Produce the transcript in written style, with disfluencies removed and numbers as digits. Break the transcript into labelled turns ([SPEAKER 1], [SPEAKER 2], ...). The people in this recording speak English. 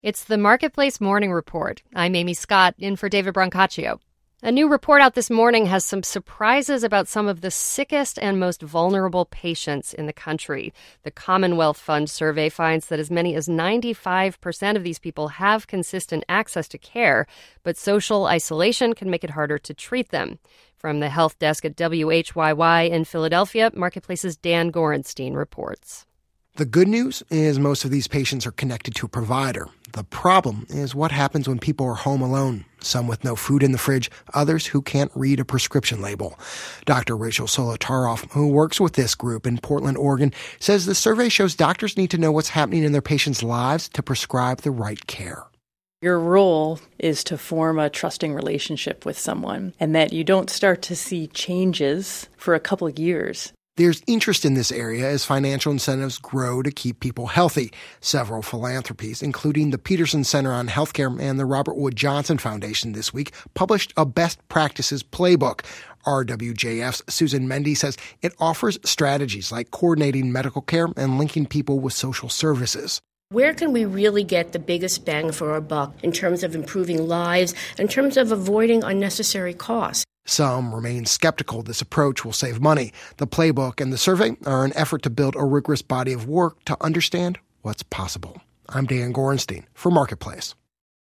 [SPEAKER 1] It's the Marketplace Morning Report. I'm Amy Scott, in for David Brancaccio. A new report out this morning has some surprises about some of the sickest and most vulnerable patients in the country. The Commonwealth Fund survey finds that as many as 95% of these people have consistent access to care, but social isolation can make it harder to treat them. From the health desk at WHYY in Philadelphia, Marketplace's Dan Gorenstein reports.
[SPEAKER 2] The good news is most of these patients are connected to a provider. The problem is what happens when people are home alone, some with no food in the fridge, others who can't read a prescription label. Dr. Rachel Solotaroff, who works with this group in Portland, Oregon, says the survey shows doctors need to know what's happening in their patients' lives to prescribe the right care.
[SPEAKER 3] Your role is to form a trusting relationship with someone, and that you don't start to see changes for a couple of years.
[SPEAKER 2] There's interest in this area as financial incentives grow to keep people healthy. Several philanthropies, including the Peterson Center on Healthcare and the Robert Wood Johnson Foundation this week, published a best practices playbook. RWJF's Susan Mendy says it offers strategies like coordinating medical care and linking people with social services.
[SPEAKER 4] Where can we really get the biggest bang for our buck in terms of improving lives, in terms of avoiding unnecessary costs?
[SPEAKER 2] Some remain skeptical this approach will save money. The playbook and the survey are an effort to build a rigorous body of work to understand what's possible. I'm Dan Gorenstein for Marketplace.